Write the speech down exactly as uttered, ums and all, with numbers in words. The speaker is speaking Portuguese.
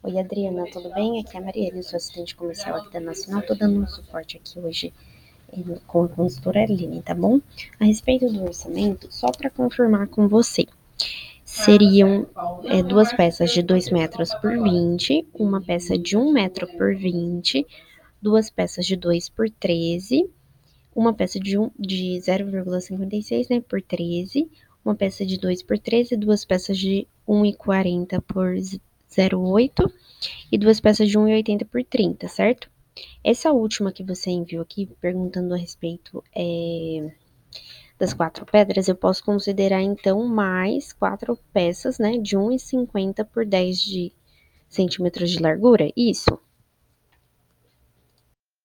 Oi, Adriana, tudo bem? Aqui é a Marielle, sua assistente comercial aqui da Nacional. Tô dando um suporte aqui hoje eh, com a consultora Aline, tá bom? A respeito do orçamento, só para confirmar com você, seriam é, duas peças de dois metros por vinte, uma peça de um metro por vinte, duas peças de dois por treze, uma peça de, um, de zero vírgula cinquenta e seis, né, por treze, uma peça de dois por treze, duas peças de um e quarenta por zero vírgula oito e duas peças de um e oitenta por trinta, certo? Essa última que você enviou aqui, perguntando a respeito é, das quatro pedras, eu posso considerar então mais quatro peças, né, de um e cinquenta por dez de centímetros de largura? Isso?